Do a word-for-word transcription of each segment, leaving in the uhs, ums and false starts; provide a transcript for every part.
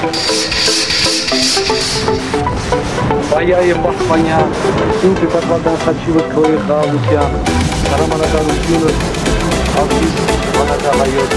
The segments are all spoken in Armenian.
Բայայը պահպանյա, ինքը պատվական խաչիվը քոյի խաղաղության, հարամանակալությունը, աղջիս վանակահայոտ։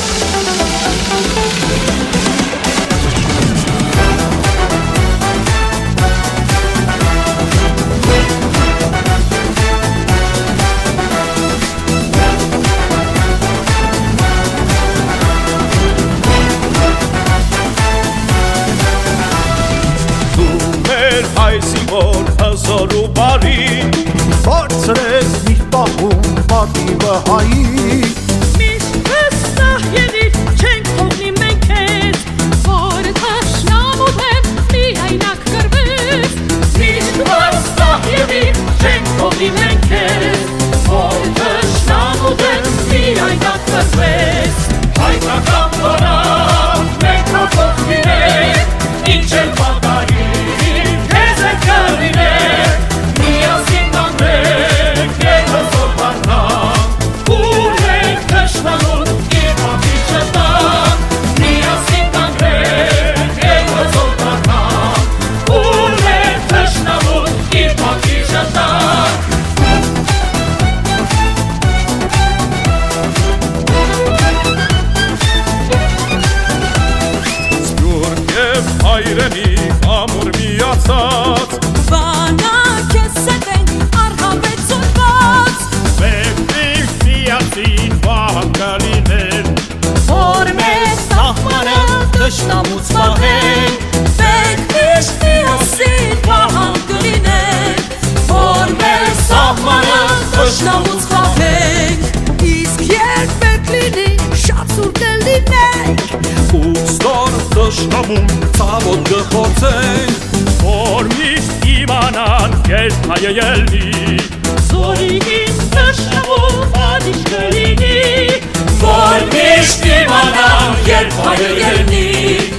Որ հզոր ու բարի բարձրես մի պահում պատիվը հայի Միշտ վստահ եղիր չենք թողնի մենք քեզ որ թշնամու դեմ միայնակ կռվես Միշտ վստահ եղիր չենք թողնի մենք քեզ որ թշնամու դեմ միայնակ կռվես Հայկական վարակ մենք հոգով լինենք ինչ էլ պատահի Հայրենի ամուր միացած Վանակ ես սետենք արհավեցունված Մեկնիկ միացին վահան կլիներ Որ մեզ սահմանը դժնամուց վահենք Մեկնիկ միացին վահան կլիներ Որ մեզ սահմանը դժնամուց վահենք Իսկ երբ մեկ լինի շատ սուր կլինենք Ուստոր դժնամում ծավոտ գխոցենք Որ միշտ իմանան երբ հայը ելնի Զորիգին դժնամում ադիշ կլինի Որ միշտ իմանան երբ հայը ելնի